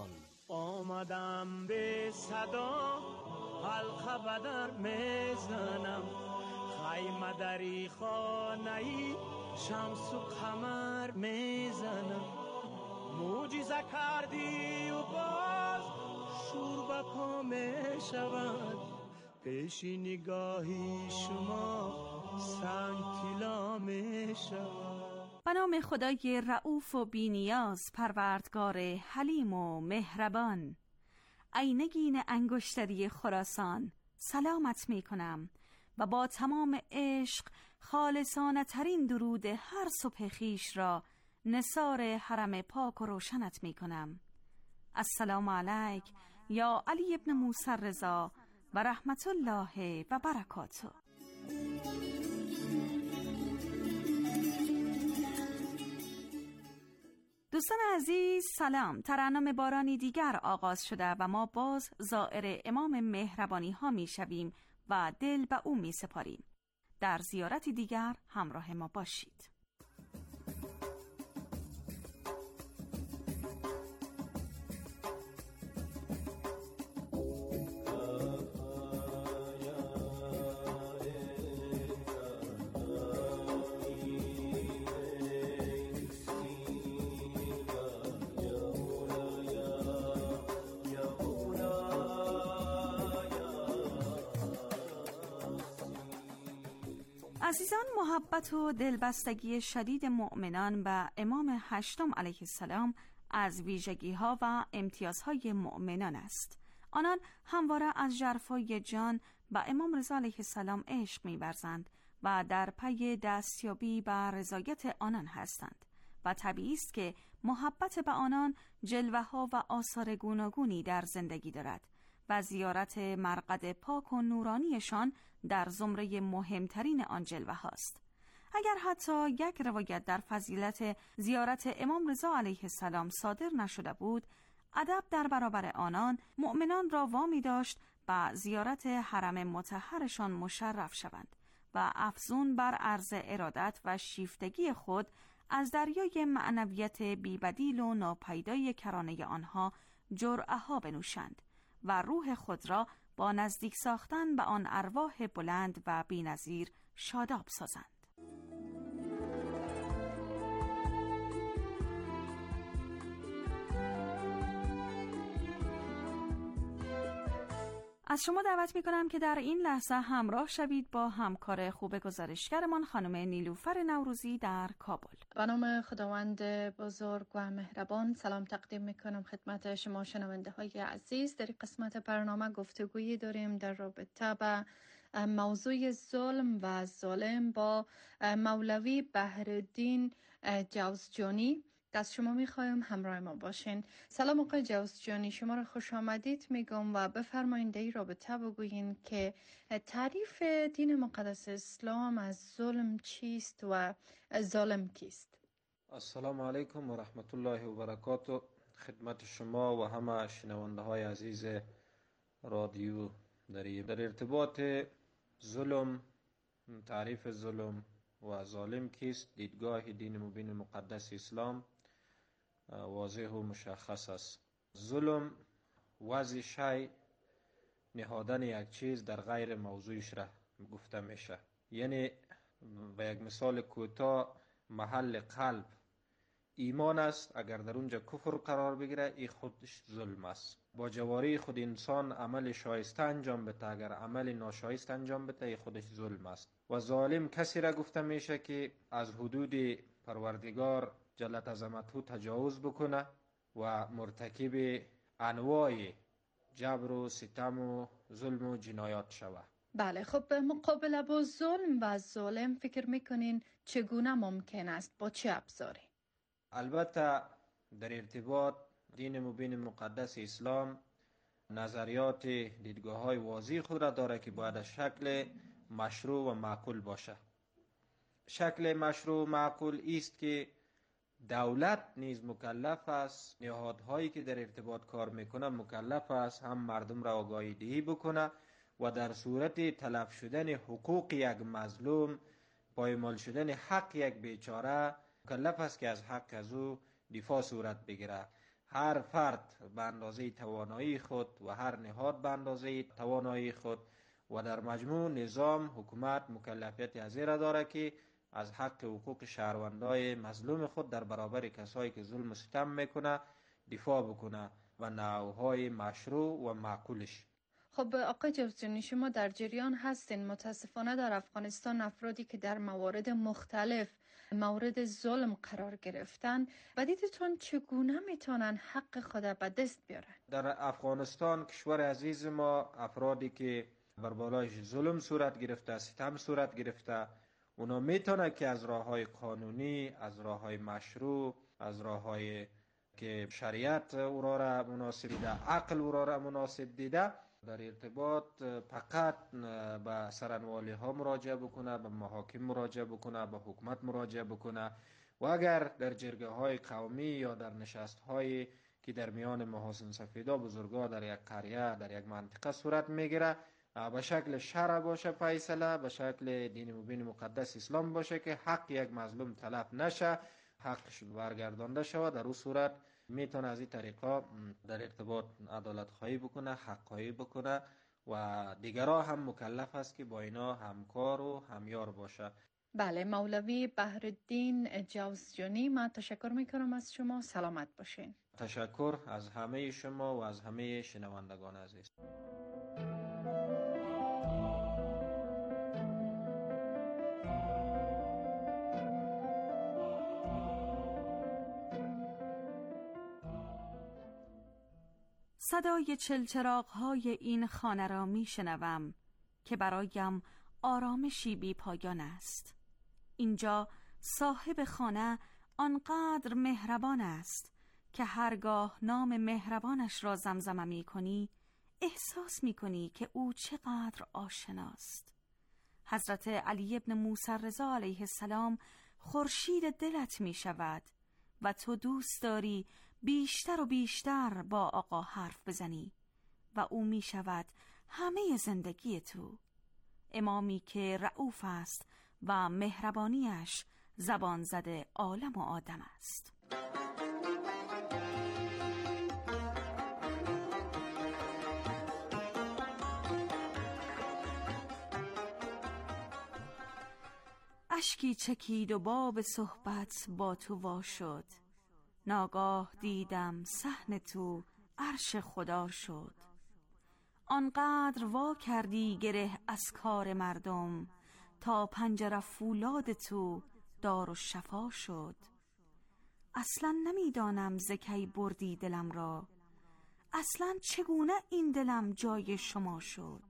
آمدم به صدا حلقه بدر میزنم، خیمه دری خانه‌ای شمس و قمر میزنم، معجزه کردی و باز شور به پا میشود، پیش نگاهی شما سنگ طلا میشود. به نام خدای رؤوف و بی‌نیاز، پروردگار حلیم و مهربان. ای نگین انگشتری خراسان، سلامت می کنم و با تمام عشق خالصانه ترین درود هر صبح خیش را نثار حرم پاک و روشنت می کنم. السلام علیک یا علی ابن موسی رضا و رحمت الله و برکاته. دوستان عزیز سلام. ترنم بارانی دیگر آغاز شده و ما باز زائر امام مهربانی ها می شویم و دل به او می سپاریم. در زیارتی دیگر همراه ما باشید. عزیزان محبت و دلبستگی شدید مؤمنان به امام هشتم علیه السلام از ویژگی‌ها و امتیازهای مؤمنان است. آنان همواره از ژرفای جان به امام رضا علیه السلام عشق می‌ورزند و در پی دستیابی به رضایت آنان هستند و طبیعی است که محبت به آنان جلوه‌ها و آثار گوناگونی در زندگی دارد و زیارت مرقد پاک و نورانیشان در زمره مهمترین آن جلوه هاست. اگر حتی یک روایت در فضیلت زیارت امام رضا علیه السلام صادر نشده بود، ادب در برابر آنان مؤمنان را وامی داشت به زیارت حرم مطهرشان مشرف شوند و افزون بر عرض ارادت و شیفتگی خود از دریای معنویت بیبدیل و ناپیدای کرانه آنها جرعه‌ها بنوشند و روح خود را با نزدیک ساختن به آن ارواح بلند و بی‌نظیر شاداب سازند. از شما دعوت می‌کنم که در این لحظه همراه شوید با همکار خوب گزارشگرمان خانم نیلوفر نوروزی در کابل. به نام خداوند بزرگ و مهربان سلام تقدیم می‌کنم خدمت شما شنونده های عزیز. در قسمت برنامه گفتگویی داریم در رابطه با موضوع ظلم و ظالم با مولوی بحرالدین جوزجانی. از شما میخوایم همراه ما باشین. سلام آقای جوزجانی، شما را خوش آمدید میگم و بفرمایید در این رابطه بگویین که تعریف دین مقدس اسلام از ظلم چیست و ظالم کیست؟ السلام علیکم و رحمت الله و برکاته خدمت شما و همه شنونده های عزیز رادیو داریم. در ارتباط ظلم، تعریف ظلم و ظالم کیست، دیدگاه دین مبین مقدس اسلام واضح و مشخص است. ظلم وضع شی، نهادن یک چیز در غیر موضوعش را گفته میشه. یعنی به یک مثال کوتاه، محل قلب ایمان است، اگر در اونجا کفر قرار بگیره این خودش ظلم است. با جواری خود انسان عمل شایسته انجام بده، اگر عمل ناشایسته انجام بده این خودش ظلم است. و ظالم کسی را گفته میشه که از حدود پروردگار جلت عظمته تجاوز بکنه و مرتکب انواع جبر و ستم و ظلم و جنایات شوه. بله، خب مقابله با ظلم و ظالم فکر میکنین چگونه ممکن است؟ با چه ابزاری؟ البته در ارتباط دین مبین مقدس اسلام نظریات دیدگاه های واضح خود را داره که باید شکل مشروع و معقول باشه. شکل مشروع و معقول است که دولت نیز مکلف است، نهادهایی که در ارتباط کار میکنه مکلف است هم مردم را آگاهی دهی بکنه و در صورت تلف شدن حقوق یک مظلوم، پایمال شدن حق یک بیچاره، مکلف است که از حق از او دفاع صورت بگیره. هر فرد به اندازه توانایی خود و هر نهاد به اندازه توانایی خود و در مجموع نظام حکومت مکلفیت از این را داره که از حق حقوق شهروندای مظلوم خود در برابر کسایی که ظلم و ستم میکنه دفاع بکنه و نوعهای مشروع و معقولش. خب آقای جوزجانی، شما در جریان هستین. متاسفانه در افغانستان افرادی که در موارد مختلف مورد ظلم قرار گرفتن، بدیدتون چگونه میتونن حق خود به دست بیارن؟ در افغانستان کشور عزیز ما افرادی که بر بالایش ظلم صورت گرفته، ستم صورت گرفته، اونا میتونه که از راههای قانونی، از راههای مشروع، از راههای که شریعت او را مناسب دیده، عقل او را مناسب دیده، در ارتباط فقط به سرانوالی ها مراجعه بکنه، به محاکم مراجعه بکنه، به حکومت مراجعه بکنه و اگر در جرگه های قومی یا در نشست های که در میان محاسن سفیدا بزرگا در یک قریه در یک منطقه صورت میگیره، به شکل شرع باشه فیصله، به شکل دین مبین مقدس اسلام باشه که حق یک مظلوم تلف نشه، حقش برگردانده شود، در اون صورت میتونه از این طریقا در ارتباط عدالت خواهی بکنه، حق خواهی بکنه و دیگرها هم مکلف است که با اینا همکار و همیار باشه. بله، مولوی بحرالدین جوزجانی، من تشکر میکنم از شما. سلامت باشین. تشکر از همه شما و از همه شنوندگان عزیز. صدای چلچراغ‌های این خانه را میشنوم که برایم آرامشی بی پایان است. اینجا صاحب خانه آنقدر مهربان است که هرگاه نام مهربانش را زمزمه می کنی احساس می کنی که او چقدر آشناست. حضرت علی ابن موسی رضا علیه السلام خورشید دلت می شود و تو دوست داری بیشتر و بیشتر با آقا حرف بزنی و او می شود همه زندگی تو. امامی که رؤوف است و مهربانیش زبان زده عالم و آدم است. اشکی چکید و باب صحبت با تو وا شد. ناگاه دیدم صحن تو عرش خدا شد. آنقدر وا کردی گره از کار مردم تا پنجره فولاد تو دار و شفا شد. اصلا نمیدانم ز کی بردی دلم را، اصلا چگونه این دلم جای شما شد.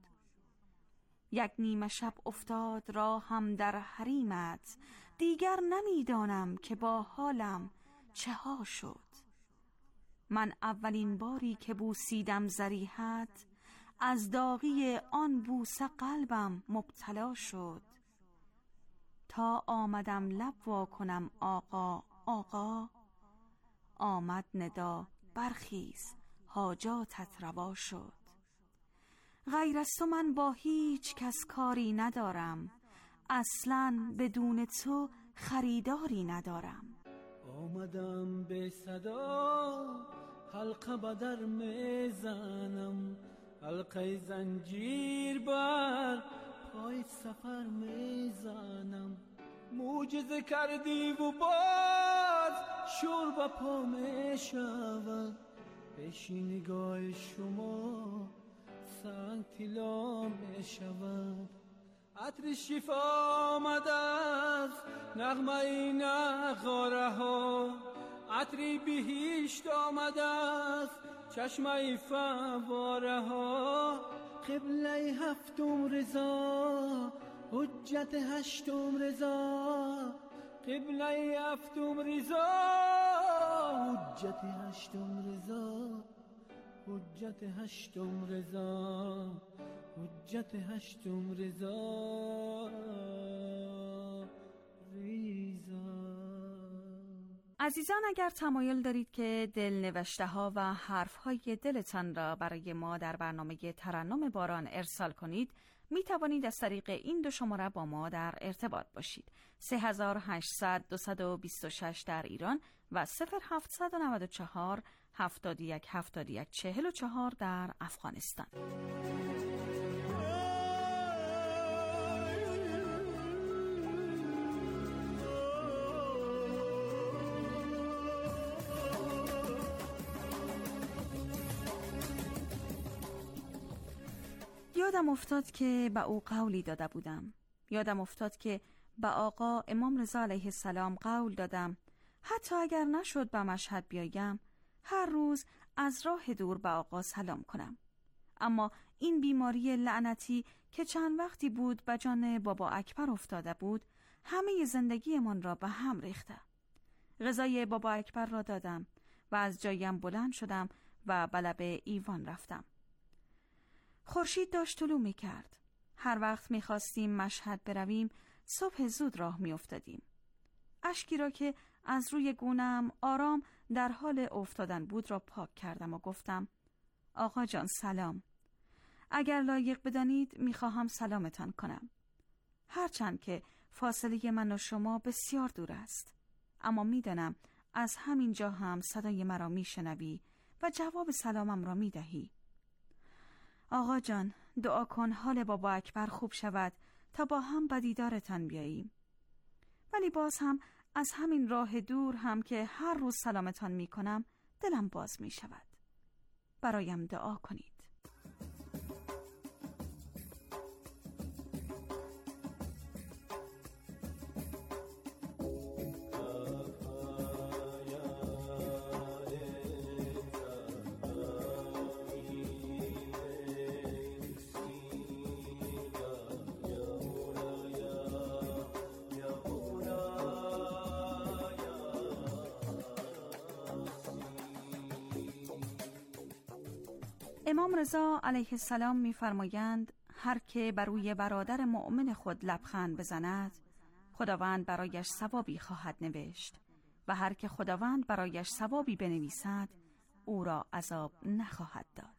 یک نیمه شب افتاد را هم در حریمت، دیگر نمیدانم که با حالم چه ها شد. من اولین باری که بوسیدم ضریحت، از داغی آن بوسه قلبم مبتلا شد. تا آمدم لب وا کنم آقا آقا، آمد ندا برخیز حاجاتت روا شد. غیر از تو من با هیچ کس کاری ندارم، اصلاً بدون تو خریداری ندارم. آمدم به صدا حلقه بدر میزنم، حلقه زنجیر بر پای سفر میزنم. معجزه کردی و باز شور به پا میشود، پیش نگاه شما سنگ طلا میشود. عطر شفا آمد از نغمه نغاره ها، عطری بهشت آمد از چشمه فواره ها. قبله هفتم رضا حجت هشتم رضا، قبله هفتم رضا حجت هشتم رضا، حجت هشتم رضا، حجت هشتم رضا ریزا. عزیزان اگر تمایل دارید که دلنوشته ها و حرف های دلتان را برای ما در برنامه ترنم باران ارسال کنید، می توانید از طریق این دو شماره با ما در ارتباط باشید: سه هزار و هشتصد دویست و بیست و شش در ایران و صفر هفتصد و نود و چهار هفتاد و یک هفتاد و یک چهل و چهار در افغانستان. یادم افتاد که به او قولی داده بودم. یادم افتاد که به آقا امام رضا علیه السلام قول دادم حتی اگر نشد به مشهد بیایم، هر روز از راه دور به آقا سلام کنم. اما این بیماری لعنتی که چند وقتی بود به جان بابا اکبر افتاده بود، همه زندگی من را به هم ریخته. غذای بابا اکبر را دادم و از جایم بلند شدم و به لب ایوان رفتم. خورشید داشت طلوع می کرد. هر وقت می خواستیم مشهد برویم صبح زود راه می افتادیم. اشکی را که از روی گونه‌ام آرام در حال افتادن بود را پاک کردم و گفتم آقا جان سلام. اگر لایق بدانید می خواهم سلامتان کنم. هرچند که فاصله من و شما بسیار دور است، اما می دانم از همین جا هم صدای مرا می شنوی و جواب سلامم را می دهی. آقا جان دعا کن حال بابا اکبر خوب شود تا با هم به دیدارتان بیاییم. ولی باز هم از همین راه دور هم که هر روز سلامتان می کنم دلم باز می شود. برایم دعا کنید. امام رضا علیه السلام می‌فرمایند هر که بر روی برادر مؤمن خود لبخند بزند خداوند برایش ثوابی خواهد نوشت و هر که خداوند برایش ثوابی بنویسد او را عذاب نخواهد داد.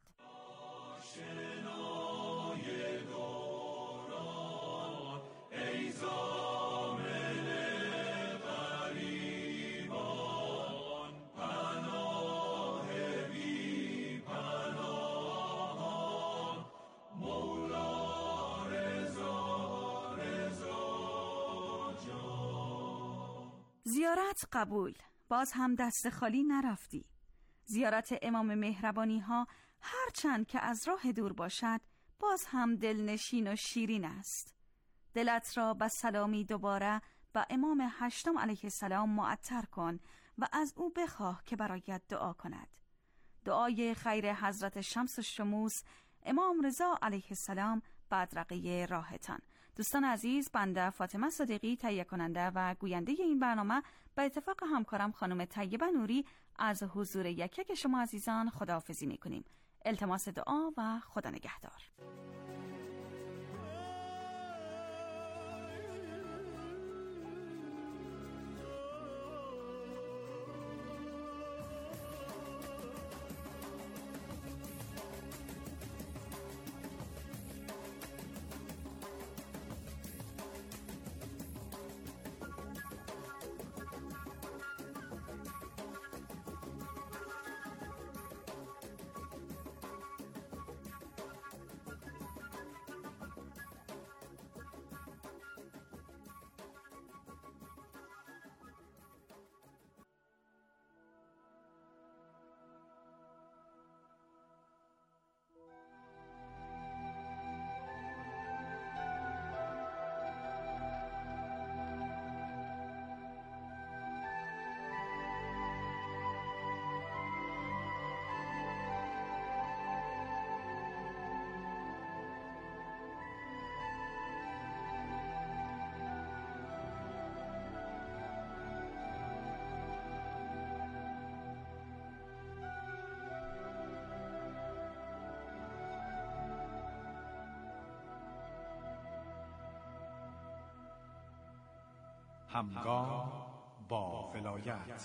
زیارت قبول، باز هم دست خالی نرفتی. زیارت امام مهربانی ها هرچند که از راه دور باشد باز هم دلنشین و شیرین است. دلت را به سلامی دوباره به امام هشتم علیه السلام معطر کن و از او بخواه که برایت دعا کند. دعای خیر حضرت شمس الشموس امام رضا علیه السلام بدرقه راهتان. دوستان عزیز، بنده فاطمه صدیقی تهیه کننده و گوینده این برنامه به اتفاق همکارم خانم طیبه نوری از حضور یک یک شما عزیزان خداحافظی میکنیم. التماس دعا و خدا نگهدار. همگام با ولایت.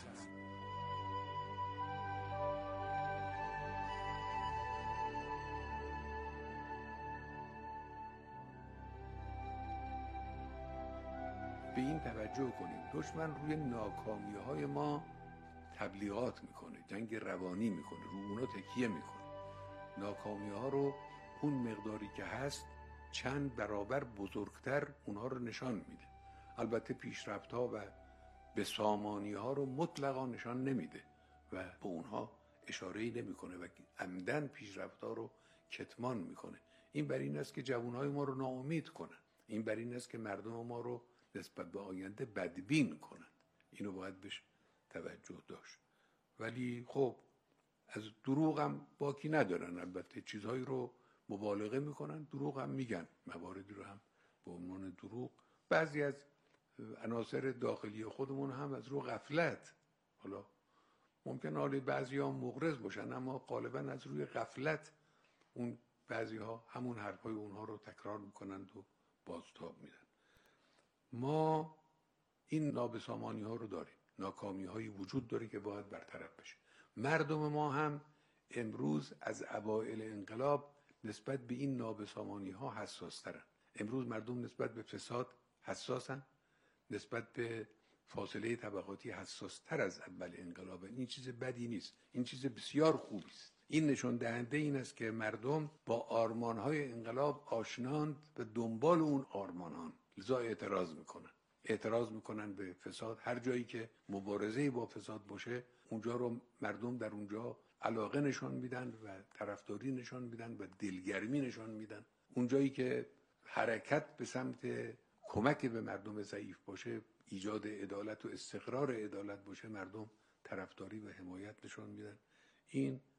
به این توجه کنیم دشمن روی ناکامی‌های ما تبلیغات میکنه، جنگ روانی میکنه، رو اونا تکیه میکنه. ناکامی‌ها رو اون مقداری که هست چند برابر بزرگتر اونها رو نشان میده. البته پیشرفت‌ها و به سامانی‌ها رو مطلقا نشان نمیده و به اونها اشاره‌ای نمیکنه و عمدن پیشرفت‌ها رو کتمان میکنه. این بر این است که جوانهای ما رو ناامید کنن. این بر این است که مردم ما رو نسبت به آینده بدبین کنن. اینو باید بهش توجه داشت. ولی خب از دروغ هم باکی ندارن. البته چیزهایی رو مبالغه میکنن، دروغ هم میگن، مواردی رو هم به عنوان دروغ. بعضی از عناصر داخلی خودمون هم از رو غفلت، حالا ممکن حالی بعضی ها مغرض باشن اما غالبا از روی غفلت اون بعضی ها همون حرفای اونها رو تکرار میکنند و بازتاب میدن. ما این نابسامانی ها رو داریم، ناکامی هایی وجود داره که باید برطرف بشه. مردم ما هم امروز از اوایل انقلاب نسبت به این نابسامانی ها حساس ترن. امروز مردم نسبت به فساد حساسن، نسبت به فاصله طبقاتی حساس تر از اول انقلاب. این چیز بدی نیست، این چیز بسیار خوبی است. این نشون دهنده این است که مردم با آرمان‌های انقلاب آشناند و دنبال اون آرمانان، لذا اعتراض میکنن. اعتراض میکنن به فساد. هر جایی که مبارزه با فساد باشه اونجا رو مردم در اونجا علاقه نشان میدن و طرفداری نشان میدن و دلگرمی نشان میدن. اونجایی که حرکت به سمت کمک به مردم ضعیف باشه، ایجاد عدالت و استقرار عدالت باشه، مردم طرفداری و حمایت نشان میدن. این